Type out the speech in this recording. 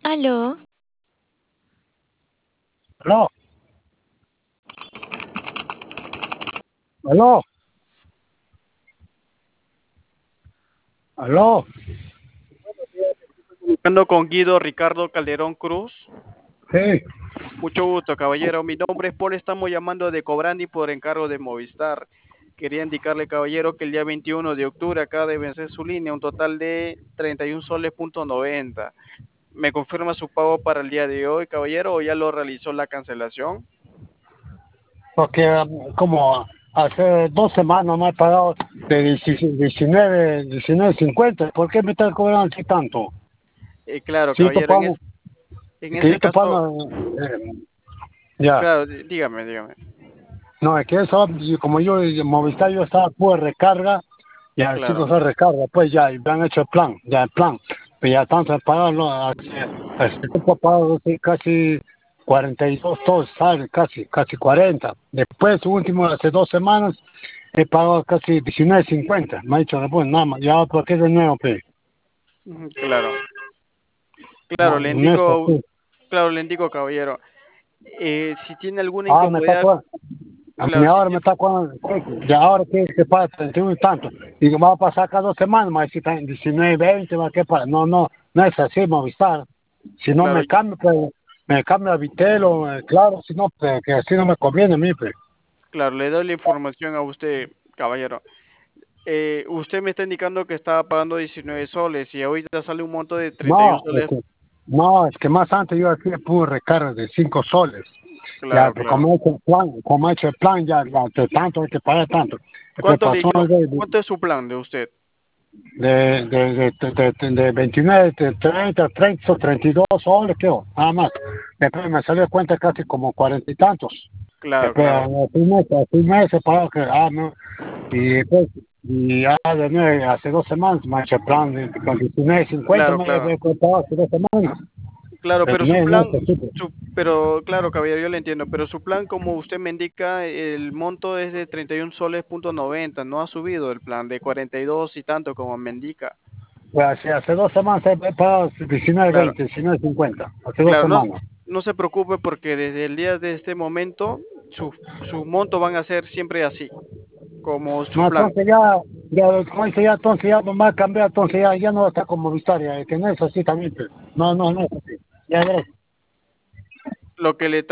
Aló, Aló, aló, aló, Hablando con Guido Ricardo Calderón Cruz. sí, Mucho gusto, caballero. Mi nombre es Paul. Estamos llamando de Cobrandi por encargo de Movistar. Quería indicarle, caballero, que el día 21 de octubre acaba de vencer su línea, un total de 31 soles punto 90. ¿Me confirma su pago para el día de hoy, caballero, o ya lo realizó la cancelación? porque como hace 2 semanas me he pagado de 19.50, ¿por qué me estás cobrando así tanto? Claro, Si yo te caballero, pago, en que ese yo te caso, pago, ya, claro, dígame. no, es que eso, como yo, Movistar, yo estaba por recarga, ya el chico Claro, se recarga, pues ya, y me han hecho el plan, ya el plan, pero ya tanto he pagado, este tipo he pagado sí, casi 42 todos, ¿sabes? Casi 40. Después, último, hace 2 semanas, he pagado casi 19.50, me ha dicho después, nada más, ya, ¿por qué de nuevo, pe? claro, claro, No, no es así. claro, le indico, caballero. Si tiene alguna Ah, me está incomodidad, cobrando. A mí claro, si ahora me tiene, está cobrando, de ahora que paga 31 y tanto. Y que va a pasar cada 2 semanas, me va a decir 19, 20, va que para. No, no, no es así, Movistar. Si no claro, me cambio, pues, me cambio a Vitelo, claro, si no, pues, que así no me conviene a mí, pues. claro, le doy la información a usted, caballero. Usted me está indicando que estaba pagando 19 soles y ahorita sale un monto de 31 No, soles. no, es que más antes yo hacía puro recargo de 5 soles. Ya, Claro, pero claro. como he hecho el plan, ya, de tanto hay que pagar tanto. El que ¿Cuánto le pasó dio? de, ¿Cuánto es su plan de usted? de 29, de 30 o 32 soles, creo, nada más. Después me salió cuenta casi como 40 y tantos. Claro, Después, claro, hace un mes he pagado que, no, y después, y ya de nuevo, hace 2 semanas me ha hecho el plan con 19.50 claro, me claro. he pagado hace 2 semanas. Claro, Pero pero no, su no plan, es así, pues. pero claro, caballero, yo le entiendo, pero su plan, como usted me indica, el monto es de 31 soles punto 90, no ha subido el plan de 42 y tanto como me indica. Pues hace 2 semanas he pagado Claro, 19.20, 19.50, hace dos claro, no, semanas. no se preocupe porque desde el día de este momento su monto van a ser siempre así, como su No, plan. entonces como dice ya, entonces ya me va a cambiar, entonces ya no va a estar como Victoria, que no es así también, pues. No, no, no es así. Ya ves. Lo que le